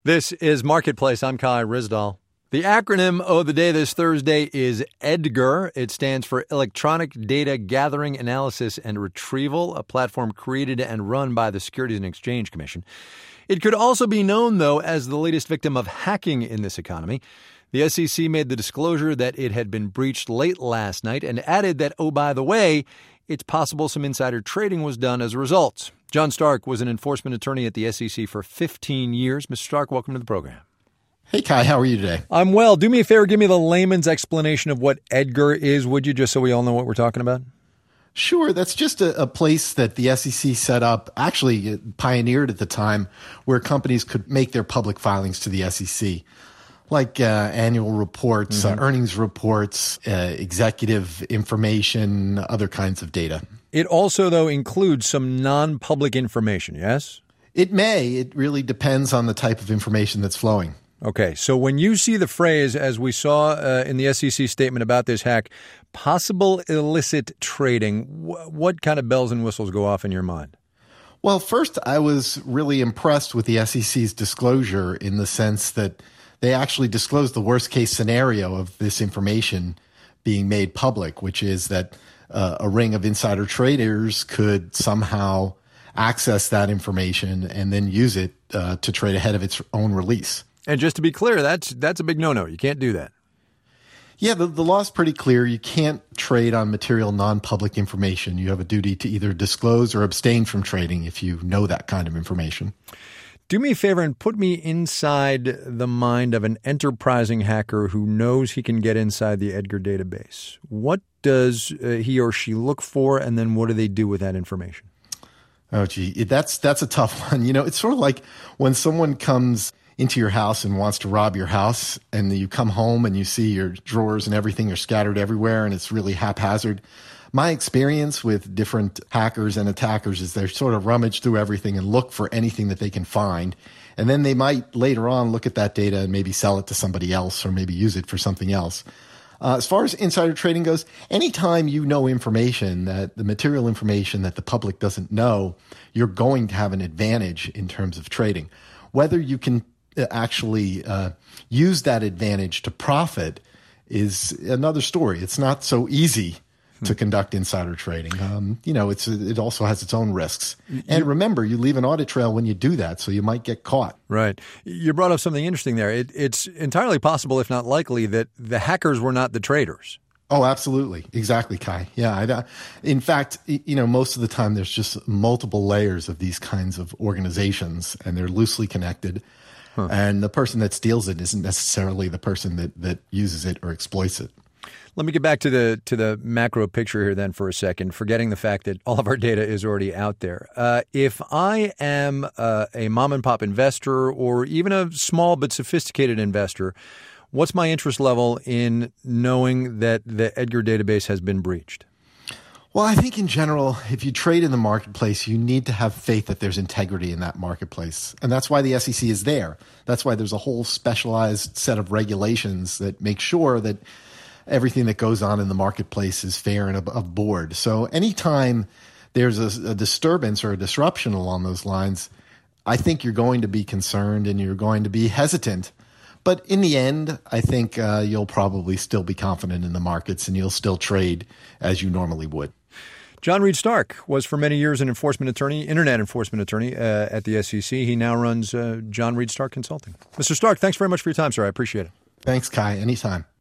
This is Marketplace. I'm Kai Ryssdal. The acronym of the day this Thursday is EDGAR. It stands for Electronic Data Gathering, Analysis, and Retrieval, a platform created and run by the Securities and Exchange Commission. It could also be known, though, as the latest victim of hacking in this economy. The SEC made the disclosure that it had been breached late last night and added that, oh, by the way, it's possible some insider trading was done as a result. John Stark was an enforcement attorney at the SEC for 15 years. Mr. Stark, welcome to the program. Hey, Kai, how are you today? I'm well. Do me a favor, give me the layman's explanation of what EDGAR is, would you, just so we all know what we're talking about? Sure. That's just a place that the SEC set up, actually pioneered at the time, where companies could make their public filings to the SEC, like annual reports, earnings reports, executive information, other kinds of data. It also, though, includes some non-public information, yes? It may. It really depends on the type of information that's flowing. Okay, so when you see the phrase, as we saw in the SEC statement about this hack, possible illicit trading, what kind of bells and whistles go off in your mind? Well, first, I was really impressed with the SEC's disclosure in the sense that they actually disclosed the worst-case scenario of this information being made public, which is that a ring of insider traders could somehow access that information and then use it to trade ahead of its own release. And just to be clear, that's a big no-no. You can't do that. Yeah, the law's pretty clear. You can't trade on material non-public information. You have a duty to either disclose or abstain from trading if you know that kind of information. Do me a favor and put me inside the mind of an enterprising hacker who knows he can get inside the EDGAR database. What does he or she look for, and then what do they do with that information? Oh, gee, that's a tough one. You know, it's sort of like when someone comes into your house and wants to rob your house, and you come home and you see your drawers and everything are scattered everywhere and it's really haphazard. My experience with different hackers and attackers is they sort of rummage through everything and look for anything that they can find. And then they might later on look at that data and maybe sell it to somebody else or maybe use it for something else. As far as insider trading goes, anytime you know information, that the material information that the public doesn't know, you're going to have an advantage in terms of trading. Whether you can actually use that advantage to profit is another story. It's not so easy to conduct insider trading. It also has its own risks. And remember, you leave an audit trail when you do that, so you might get caught. Right. You brought up something interesting there. It's entirely possible, if not likely, that the hackers were not the traders. Oh, absolutely. Exactly, Kai. Yeah. In fact, most of the time there's just multiple layers of these kinds of organizations, and they're loosely connected. And the person that steals it isn't necessarily the person that uses it or exploits it. Let me get back to the macro picture here then for a second, forgetting the fact that all of our data is already out there. If I am a mom-and-pop investor or even a small but sophisticated investor, what's my interest level in knowing that the EDGAR database has been breached? Well, I think in general, if you trade in the marketplace, you need to have faith that there's integrity in that marketplace. And that's why the SEC is there. That's why there's a whole specialized set of regulations that make sure that everything that goes on in the marketplace is fair and above board. So anytime there's a disturbance or a disruption along those lines, I think you're going to be concerned and you're going to be hesitant. But in the end, I think you'll probably still be confident in the markets and you'll still trade as you normally would. John Reed Stark was for many years an enforcement attorney, internet enforcement attorney at the SEC. He now runs John Reed Stark Consulting. Mr. Stark, thanks very much for your time, sir. I appreciate it. Thanks, Kai. Anytime.